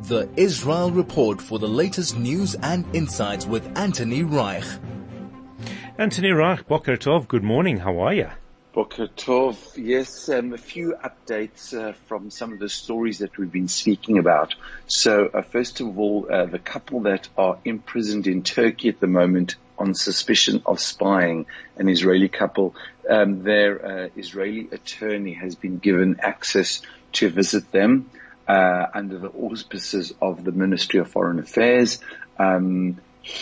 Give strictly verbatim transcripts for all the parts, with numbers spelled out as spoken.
The Israel Report for the latest news and insights with Anthony Reich. Anthony Reich, Boker Tov, good morning. How are you? Boker Tov, yes, um, a few updates uh, from some of the stories that we've been speaking about. So, uh, first of all, uh, the couple that are imprisoned in Turkey at the moment on suspicion of spying, an Israeli couple, um, their uh, Israeli attorney has been given access to visit them uh, under the auspices of the Ministry of Foreign Affairs. Um,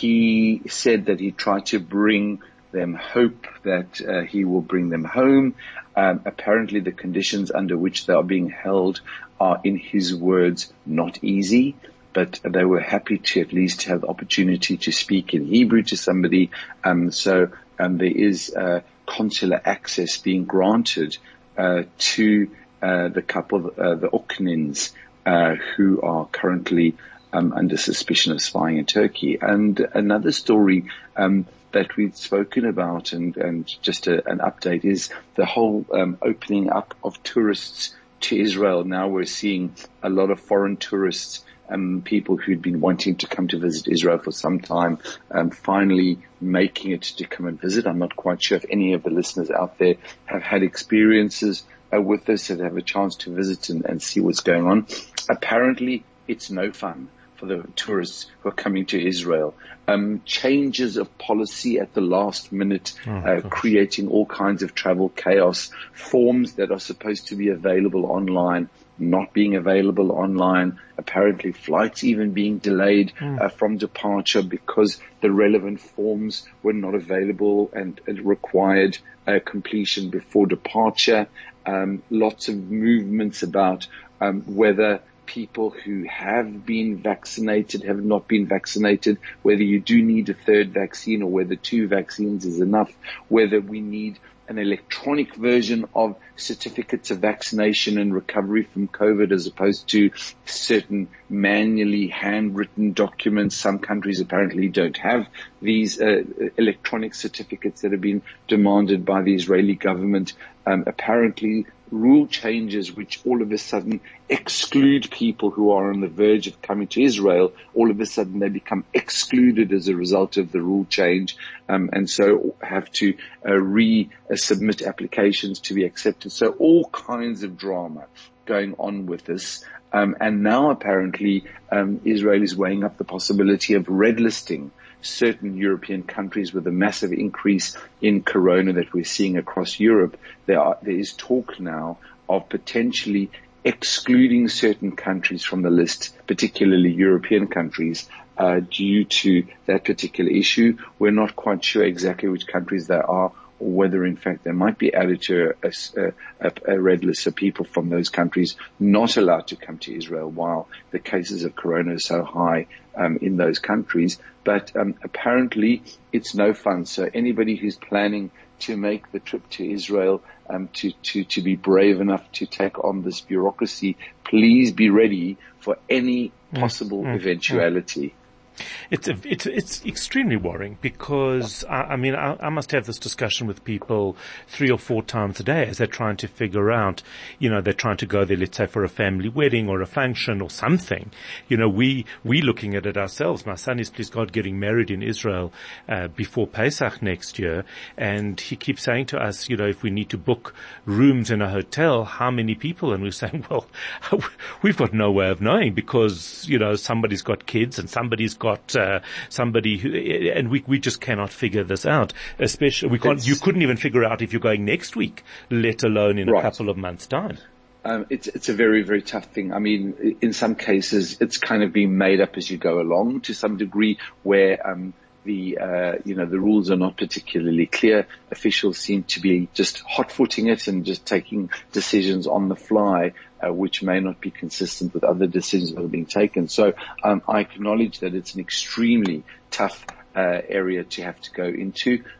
he said that he tried to bring them hope that uh, he will bring them home. Um, apparently the conditions under which they are being held are, in his words, not easy, but they were happy to at least have the opportunity to speak in Hebrew to somebody. Um, so um, there is uh, consular access being granted uh, to uh, the couple, uh, the Oknins, uh, who are currently um, under suspicion of spying in Turkey. And another story um, that we've spoken about, and, and just a, an update, is the whole um, opening up of tourists to Israel. Now we're seeing a lot of foreign tourists, um, people who'd been wanting to come to visit Israel for some time, um, finally making it to come and visit. I'm not quite sure if any of the listeners out there have had experiences uh, with this and have a chance to visit and, and see what's going on. Apparently, it's no fun for the tourists who are coming to Israel. Um, changes of policy at the last minute, oh, uh, creating all kinds of travel chaos, forms that are supposed to be available online, not being available online, apparently flights even being delayed mm. uh, from departure because the relevant forms were not available and, and required uh, completion before departure. Um, lots of movements about um, whether people who have been vaccinated have not been vaccinated, whether you do need a third vaccine or whether two vaccines is enough, whether we need an electronic version of certificates of vaccination and recovery from COVID as opposed to certain manually handwritten documents. Some countries apparently don't have these uh, electronic certificates that have been demanded by the Israeli government. Um, apparently rule changes which all of a sudden exclude people who are on the verge of coming to Israel. All of a sudden they become excluded as a result of the rule change, um, and so have to uh, re-submit applications to be accepted. So all kinds of drama going on with this. Um, and now apparently um, Israel is weighing up the possibility of red listing certain European countries with a massive increase in corona that we're seeing across Europe. There are, there is talk now of potentially excluding certain countries from the list, particularly European countries, uh, due to that particular issue. We're not quite sure exactly which countries there are, or whether in fact they might be added to a, a, a red list of people from those countries not allowed to come to Israel while the cases of corona are so high um, in those countries. But um, apparently it's no fun. So anybody who's planning to make the trip to Israel, um, to, to, to be brave enough to take on this bureaucracy, please be ready for any possible mm, eventuality. Mm. It's a, it's it's extremely worrying because I, I mean I, I must have this discussion with people three or four times a day as they're trying to figure out, you know, they're trying to go there, let's say for a family wedding or a function or something. You know, we we looking at it ourselves. My son is, please God, getting married in Israel uh, before Pesach next year, and he keeps saying to us, you know, if we need to book rooms in a hotel, how many people? And we're saying, well, we've got no way of knowing because you know somebody's got kids and somebody's got Got, uh, somebody who, and we we just cannot figure this out. Especially, we can't. It's, you couldn't even figure out if you're going next week, let alone in right. a couple of months' time. Um, it's it's a very very tough thing. I mean, in some cases, it's kind of being made up as you go along to some degree, where um, the uh, you know the rules are not particularly clear. Officials seem to be just hot-footing it and just taking decisions on the fly. Uh, which may not be consistent with other decisions that are being taken. So um, I acknowledge that it's an extremely tough uh, area to have to go into.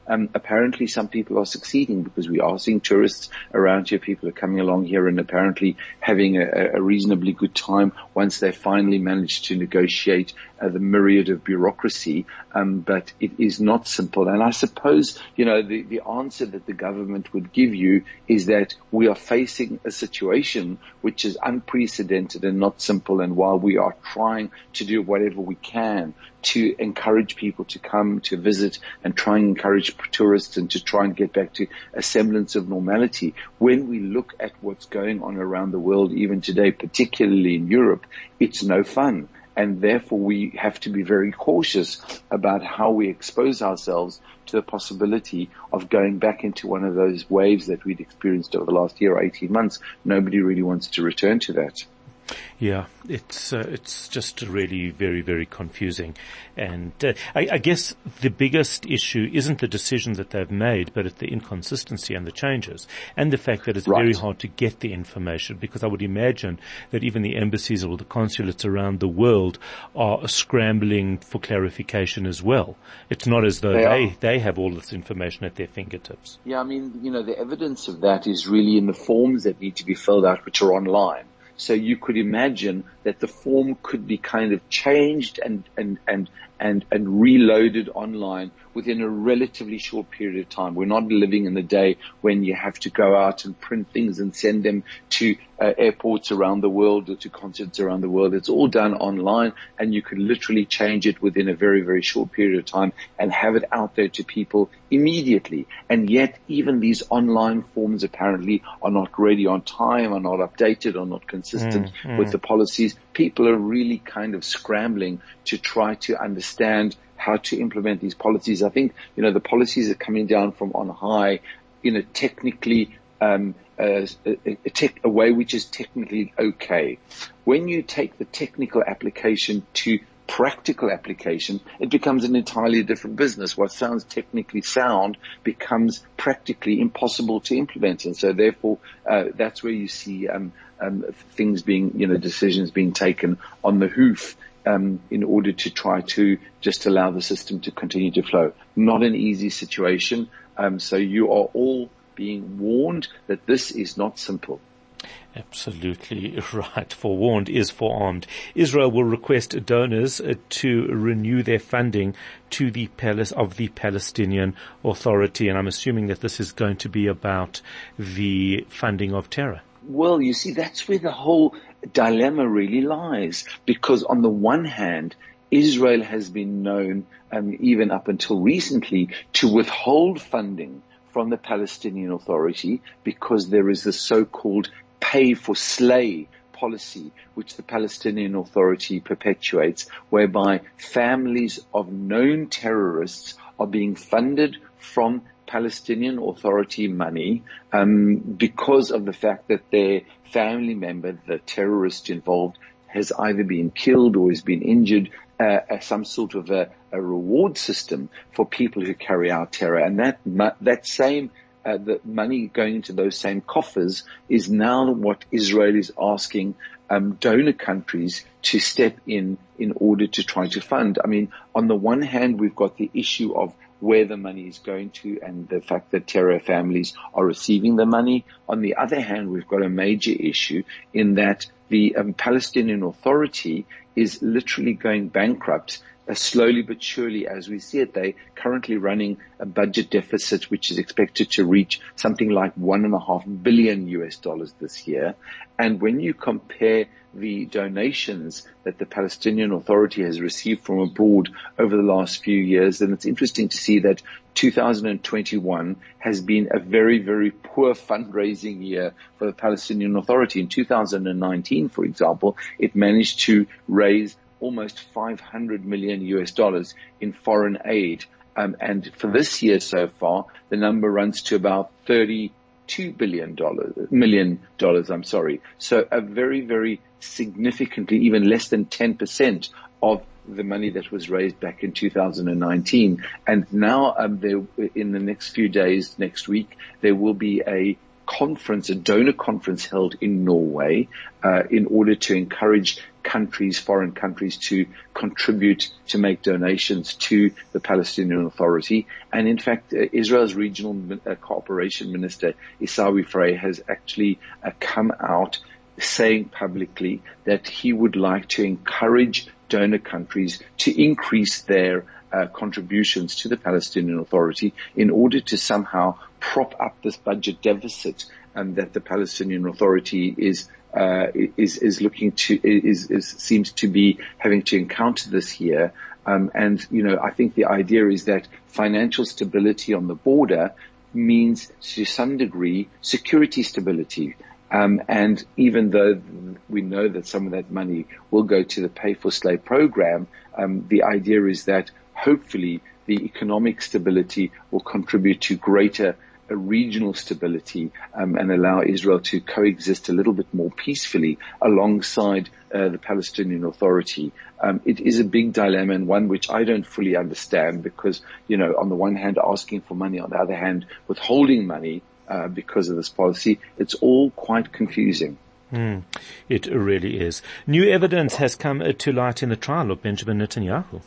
um, apparently some people are succeeding because we are seeing tourists around here. People are coming along here and apparently having a, a reasonably good time once they finally manage to negotiate uh, the myriad of bureaucracy. Um, but it is not simple. And I suppose, you know, the, the answer that the government would give you is that we are facing a situation which is unprecedented and not simple. And while we are trying to do whatever we can to encourage people to come to visit and try and encourage tourists and to try and get back to a semblance of normality, when we look at what's going on around the world, even today, particularly in Europe, it's no fun. And therefore, we have to be very cautious about how we expose ourselves to the possibility of going back into one of those waves that we'd experienced over the last year or eighteen months. Nobody really wants to return to that. Yeah, it's uh, it's just really very, very confusing. And uh, I, I guess the biggest issue isn't the decision that they've made, but it's the inconsistency and the changes and the fact that it's Right. very hard to get the information, because I would imagine that even the embassies or the consulates around the world are scrambling for clarification as well. It's not as though They they, are. they have all this information at their fingertips. Yeah, I mean, you know, the evidence of that is really in the forms that need to be filled out, which are online. So you could imagine that the form could be kind of changed and, and, and, and, and reloaded online within a relatively short period of time. We're not living in the day when you have to go out and print things and send them to uh, airports around the world or to consulates around the world. It's all done online, and you can literally change it within a very, very short period of time and have it out there to people immediately. And yet even these online forms apparently are not ready on time, are not updated, are not consistent Mm, mm. with the policies. People are really kind of scrambling to try to understand how to implement these policies. I think, you know, the policies are coming down from on high in a technically, um, uh, a, a, tech, a way which is technically okay. When you take the technical application to practical application, it becomes an entirely different business. What sounds technically sound becomes practically impossible to implement. And so therefore, uh, that's where you see, um, um, things being, you know, decisions being taken on the hoof. Um, in order to try to just allow the system to continue to flow. Not an easy situation. Um, so you are all being warned that this is not simple. Absolutely right. Forewarned is forearmed. Israel will request donors uh, to renew their funding to the palace of the Palestinian Authority. And I'm assuming that this is going to be about the funding of terror. Well, you see, that's where the whole dilemma really lies, because on the one hand, Israel has been known, um, even up until recently, to withhold funding from the Palestinian Authority because there is the so-called pay for slay policy which the Palestinian Authority perpetuates, whereby families of known terrorists are being funded from Palestinian Authority money um, because of the fact that their family member, the terrorist involved, has either been killed or has been injured, uh, as some sort of a, a reward system for people who carry out terror. And that that same uh, the money going into those same coffers is now what Israel is asking um, donor countries to step in in order to try to fund. I mean, on the one hand, we've got the issue of where the money is going to and the fact that terror families are receiving the money. On the other hand, we've got a major issue in that the um, Palestinian Authority is literally going bankrupt, uh, slowly but surely as we see it. They're currently running a budget deficit which is expected to reach something like one and a half billion U S dollars this year. And when you compare the donations that the Palestinian Authority has received from abroad over the last few years, then it's interesting to see that two thousand twenty-one has been a very, very poor fundraising year for the Palestinian Authority. In two thousand nineteen, for example, it managed to raise almost five hundred million U S dollars in foreign aid. Um, and for this year so far, the number runs to about thirty-two billion dollars, million dollars, I'm sorry. So a very, very significantly, even less than ten percent of the money that was raised back in two thousand nineteen. And now, um, there, in the next few days, next week, there will be a conference, a donor conference held in Norway, uh, in order to encourage countries, foreign countries, to contribute, to make donations to the Palestinian Authority. And in fact, uh, Israel's regional uh, cooperation minister, Isawi Frey, has actually uh, come out saying publicly that he would like to encourage donor countries to increase their uh, contributions to the Palestinian Authority in order to somehow prop up this budget deficit um, that the Palestinian Authority is uh, is is looking to is, is seems to be having to encounter this year. Um, and you know, I think the idea is that financial stability on the border means, to some degree, security stability. Um, and even though we know that some of that money will go to the Pay for Slay program, um, the idea is that hopefully the economic stability will contribute to greater uh, regional stability um, and allow Israel to coexist a little bit more peacefully alongside uh, the Palestinian Authority. Um, it is a big dilemma, and one which I don't fully understand, because, you know, on the one hand asking for money, on the other hand withholding money Uh, because of this policy. It's all quite confusing. Mm, it really is. New evidence has come to light in the trial of Benjamin Netanyahu.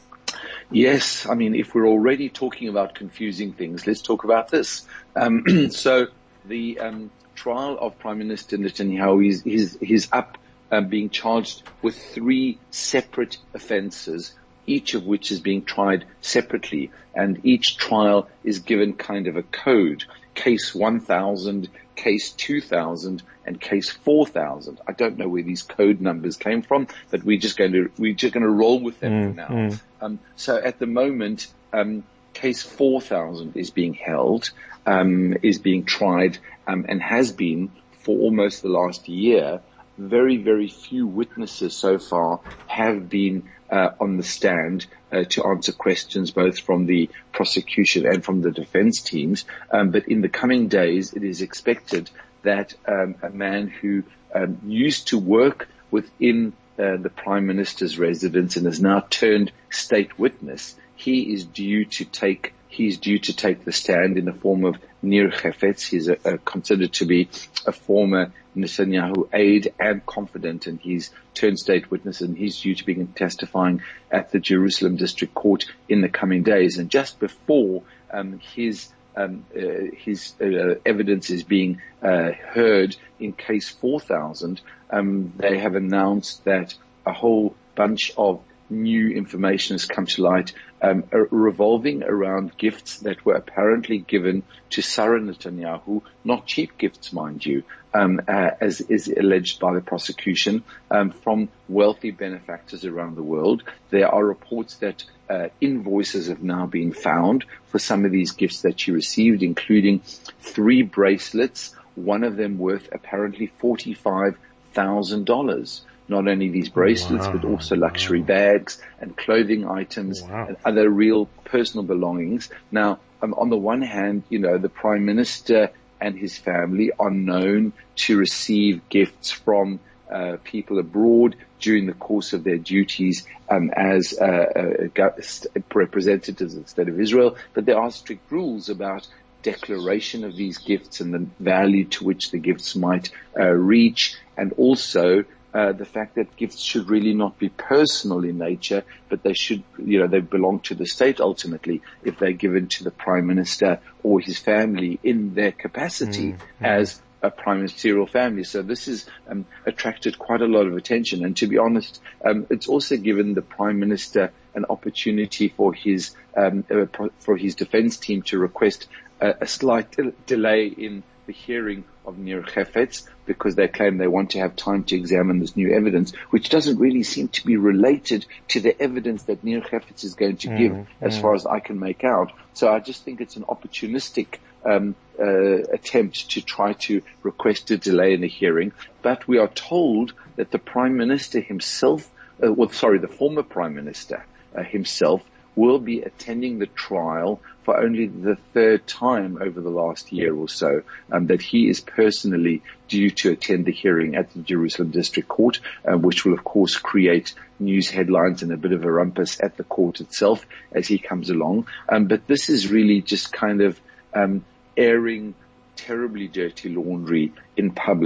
Yes, I mean, if we're already talking about confusing things, let's talk about this. Um, so the um, trial of Prime Minister Netanyahu is he's, he's up um, being charged with three separate offences, each of which is being tried separately, and each trial is given kind of a code. Case one thousand, case two thousand, and case four thousand. I don't know where these code numbers came from, but we're just going to, we're just going to roll with them mm, for now. Mm. Um, so at the moment, um, case four thousand is being held, um, is being tried, um, and has been for almost the last year. Very, very few witnesses so far have been uh, on the stand uh, to answer questions, both from the prosecution and from the defense teams. Um, but in the coming days, it is expected that um, a man who um, used to work within uh, the Prime Minister's residence and has now turned state witness, he is due to take He's due to take the stand in the form of Nir Hefetz. He's a, a, considered to be a former Netanyahu aide and confidant, and he's turned state witness, and he's due to be testifying at the Jerusalem District Court in the coming days. And just before um, his um, uh, his uh, evidence is being uh, heard in case four thousand, um, they have announced that a whole bunch of new information has come to light, um, uh, revolving around gifts that were apparently given to Sarah Netanyahu, not cheap gifts, mind you, um, uh, as is alleged by the prosecution, um, from wealthy benefactors around the world. There are reports that uh, invoices have now been found for some of these gifts that she received, including three bracelets, one of them worth apparently forty-five thousand dollars. Not only these bracelets, wow. but also luxury wow. bags and clothing items wow. and other real personal belongings. Now, um, on the one hand, you know, the Prime Minister and his family are known to receive gifts from uh, people abroad during the course of their duties um, as uh, uh, representatives of the State of Israel. But there are strict rules about declaration of these gifts and the value to which the gifts might uh, reach, and also Uh, the fact that gifts should really not be personal in nature, but they should, you know, they belong to the state ultimately if they're given to the Prime Minister or his family in their capacity mm-hmm. as a prime ministerial family. So this has um, attracted quite a lot of attention. And to be honest, um, it's also given the Prime Minister an opportunity for his um, uh, for his defense team to request a, a slight delay in the hearing of Nir Hefetz, because they claim they want to have time to examine this new evidence, which doesn't really seem to be related to the evidence that Nir Hefetz is going to mm, give, as mm. far as I can make out. So I just think it's an opportunistic um, uh, attempt to try to request a delay in the hearing. But we are told that the Prime Minister himself, uh, well, sorry, the former Prime Minister uh, himself, will be attending the trial for only the third time over the last year or so, um, that he is personally due to attend the hearing at the Jerusalem District Court, uh, which will, of course, create news headlines and a bit of a rumpus at the court itself as he comes along. Um, but this is really just kind of um, airing terribly dirty laundry in public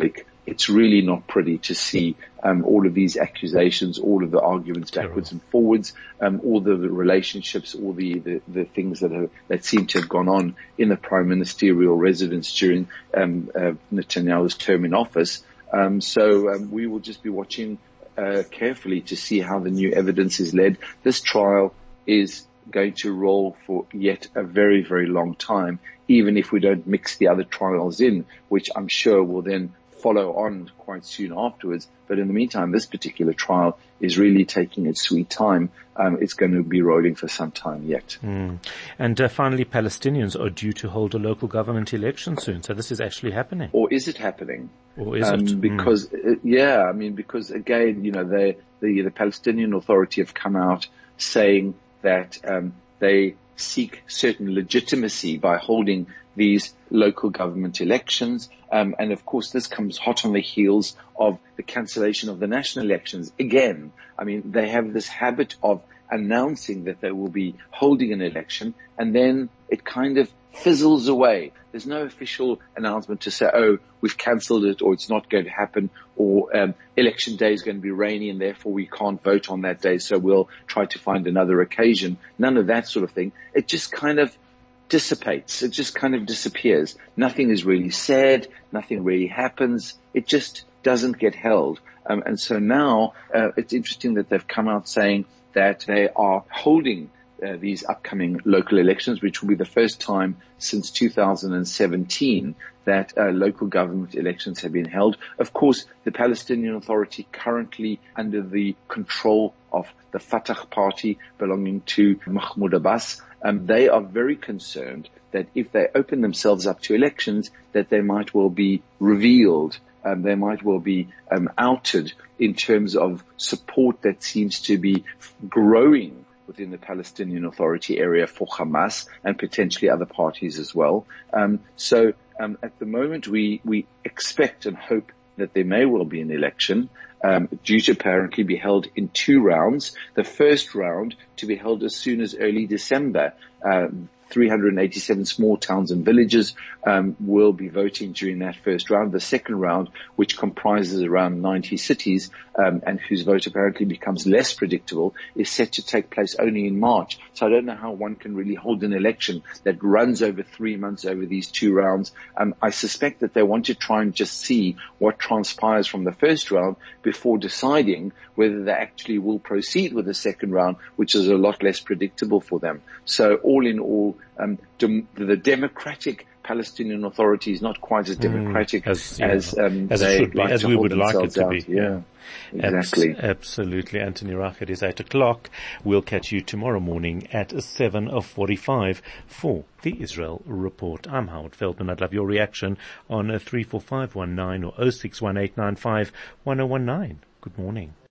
it's really not pretty to see um, all of these accusations, all of the arguments backwards and forwards, um, all the, the relationships, all the, the, the things that have, that seem to have gone on in the prime ministerial residence during um, uh, Netanyahu's term in office. Um, so um, we will just be watching uh, carefully to see how the new evidence is led. This trial is going to roll for yet a very, very long time, even if we don't mix the other trials in, which I'm sure will then follow on quite soon afterwards. But in the meantime, this particular trial is really taking its sweet time. Um, it's going to be rolling for some time yet. Mm. And uh, finally, Palestinians are due to hold a local government election soon. So this is actually happening. Or is it happening? Or is um, it? Because, mm. uh, yeah, I mean, because again, you know, they, the, the Palestinian Authority have come out saying that um, they seek certain legitimacy by holding these local government elections. Um, and of course, this comes hot on the heels of the cancellation of the national elections. Again, I mean, they have this habit of announcing that they will be holding an election, and then it kind of fizzles away. There's no official announcement to say, oh, we've cancelled it, or it's not going to happen, or um, election day is going to be rainy and therefore we can't vote on that day, so we'll try to find another occasion. None of that sort of thing. It just kind of dissipates. It just kind of disappears. Nothing is really said. Nothing really happens. It just doesn't get held. Um, and so now uh, it's interesting that they've come out saying that they are holding uh, these upcoming local elections, which will be the first time since two thousand seventeen that uh, local government elections have been held. Of course, the Palestinian Authority, currently under the control of the Fatah party belonging to Mahmoud Abbas, um, they are very concerned that if they open themselves up to elections, that they might well be revealed. Um, they might well be um, outed in terms of support that seems to be growing within the Palestinian Authority area for Hamas and potentially other parties as well. Um, so um, at the moment, we, we expect and hope that there may well be an election um, due to apparently be held in two rounds. The first round to be held as soon as early December. Um, three hundred eighty-seven small towns and villages um, will be voting during that first round. The second round, which comprises around ninety cities um, and whose vote apparently becomes less predictable, is set to take place only in March. So I don't know how one can really hold an election that runs over three months over these two rounds. Um, I suspect that they want to try and just see what transpires from the first round before deciding whether they actually will proceed with the second round, which is a lot less predictable for them. So all in all, Um, dem- the Democratic Palestinian Authority is not quite as democratic mm, as, yeah, as, um, as they it should be, like as to we hold would like it to out. be. Yeah, exactly. Abs- absolutely. Anthony Rach, it is eight o'clock. We'll catch you tomorrow morning at seven forty-five for the Israel Report. I'm Howard Feldman. I'd love your reaction on three four five one nine or oh six one eight nine five one oh one nine. Good morning.